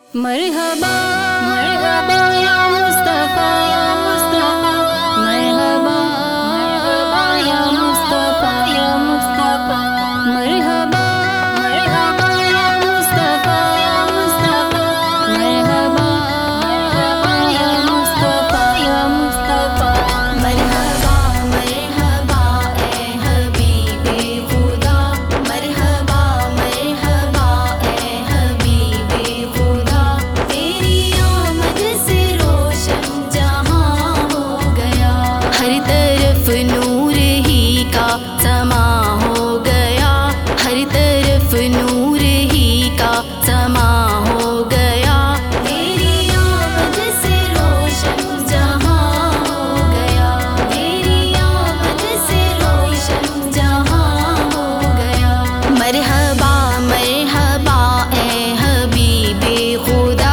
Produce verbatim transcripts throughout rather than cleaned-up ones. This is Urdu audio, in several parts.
مرحبا مرحبا یا مصطفیٰ یا مصطفیٰ مرحبا مرحبا یا مصطفیٰ یا مصطفیٰ مرحبا مرحبا یا مصطفیٰ یا مصطفیٰ مرحبا مرحبا یا مصطفیٰ یا مصطفیٰ مرحبا مرحبا اے حبیب خدا مرحبا مرحبا اے حبیب خدا تیری آمد سے روشن جہاں ہو گیا ہر طرف نور ہی کا سما ہو گیا ہر طرف نور ہی کا سما ہو گیا تیری آمد سے روشن جہاں ہو گیا تیری آمد سے روشن جہاں ہو گیا مرحبا مرحبا اے حبیب خدا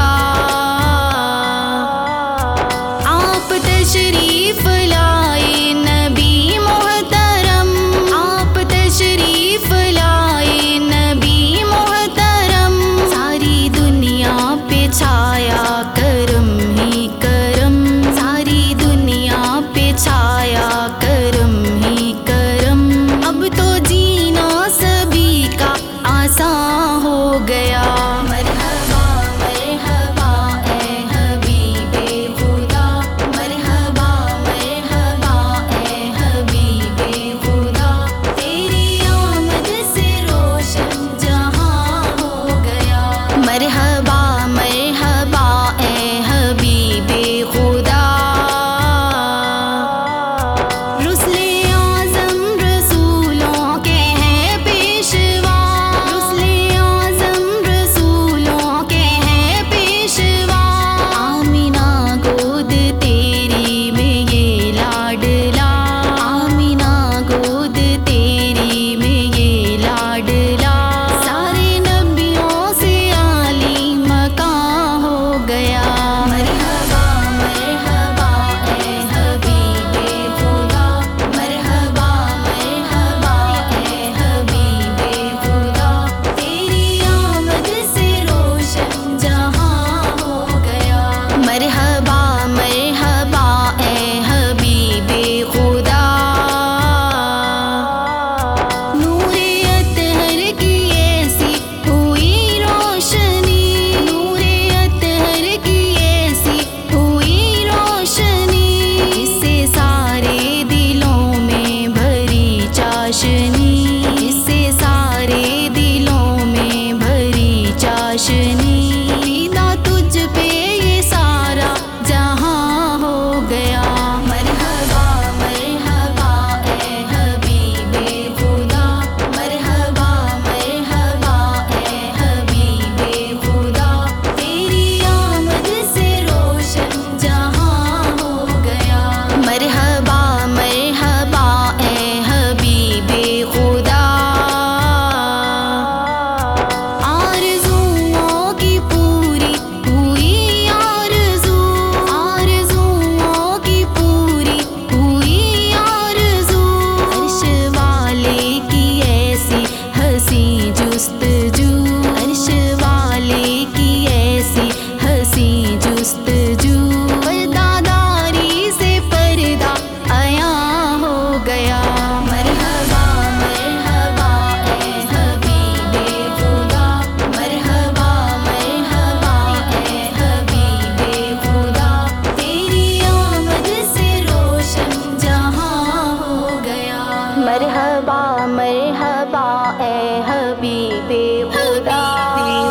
آپ تشریف لائے نبی محترم آپ تشریف لائے نبی محترم ساری دنیا پہ چھایا کرم ہی کرم ساری دنیا پہ چھایا کرم ہی کرم اب تو جینا سبھی کا آسان ہو گیا مرحبا مرحبا اے حبیب خدا مرحبا مرحبا اے حبیب خدا تیری آمد سے روشن جہاں ہو گیا مرحبا مرحبا اے حبیب خدا رسل اعظم رسولوں کے ہیں پیشوا رسل اعظم رسولوں کے ہیں پیشوا آمینہ گود تیری میں یہ لاڈلا آمینہ گود تیری میں یہ لاڈلا سارے نبیوں سے عالی مقام ہو گیا مرحبا مرحبا اے حبیب خدا مرحبا مرحبا اے حبیب خدا تیری آمد سے روشن جہاں ہو گیا مرحبا مرحبا اے حبیب خدا نور اطہر کی ایسی ہوئی روشنی نور اطہر کی ایسی ہوئی روشنی جس سے سارے دلوں میں بھری چاشنی جس سے سارے دلوں میں بھری چاشنی پیدا تجھ پہ یہ سارا جہاں ہو گیا مرحبا مرحبا اے حبیب خدا مرحبا مرحبا اے حبیب خدا تیری آمد سے روشن جہاں ہو گیا مرحبا مرحبا اے حبیب خدا آرزوؤں کی پوری ہوئی آرزو آرزوؤں کی پوری ہوئی آرزو عرش والے کی ایسی ہنسی جستجو عرش والے کی ایسی ہنسی جستجو پرداداری سے پردہ عیاں ہو گیا مرحبا مرحبا اے حبیب خدا مرحبا مرحبا اے حبیب خدا تیری آمد سے روشن جہاں ہو گیا مرحبا مرحبا اے حبیب خدا